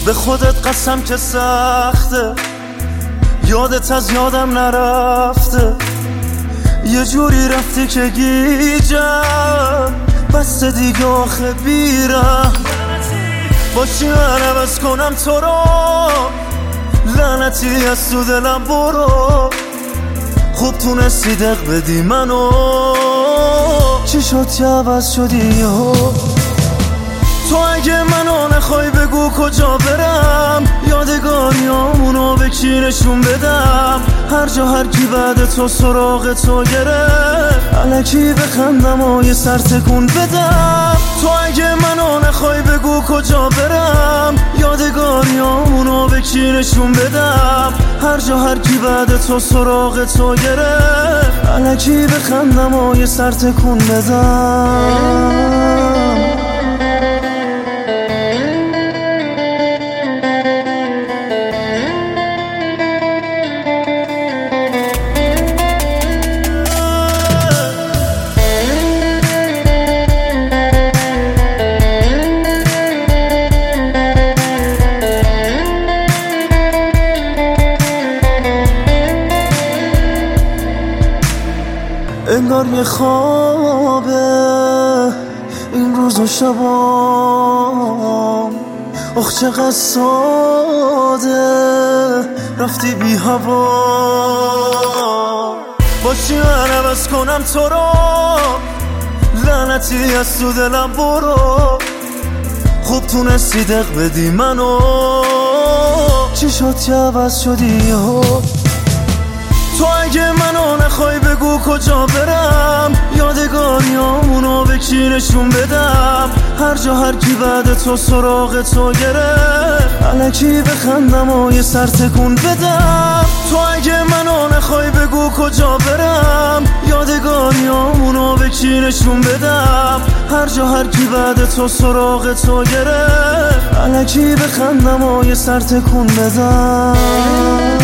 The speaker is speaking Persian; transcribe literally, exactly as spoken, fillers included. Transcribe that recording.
به خودت قسم که سخته، یادت از یادم نرفته، یه جوری رفتی که گیجم بس دیگه آخه بیرم. باشی من عوض کنم تو رو، لعنتی از تو دلم برو. خوب تونستی دق بدی منو، چی شد که عوض شدی یهو؟ تو اگه منو نخوای بگو کجا برم، یادگاریامونو به کی نشون بدم؟ هر جا هر کی بعد تو سراغ تو گرفت، الکی بخندم و یه سر تکون بدم. تو اگه منو نخوای بگو کجا برم، یادگاریامونو به کی نشون بدم؟ هر جا هر کی بعد تو سراغ تو گرفت، الکی بخندم و یه سر تکون بدم. انگار یه خوابه این روز و شبام، اخ چقدر ساده رفتی بی هوا. باشی من عوض کنم تو رو، لعنتی از تو دلم برو. خوب تونستی دق بدی منو، چی شد که عوض شدی یهو؟ تو اگه منو نخوای بگو کجا برم، یادگاریامونو به کی نشون بدم؟ هر جا هر کی بعد تو سراغ تو گرفت، الکی بخندم و یه سر تکون بدم. تو اگه منو نخوای بگو کجا برم، یادگاریامونو به کی نشون بدم؟ هر جا هر کی بعد تو سراغ تو گرفت، الکی بخندم و یه سر تکون بدم.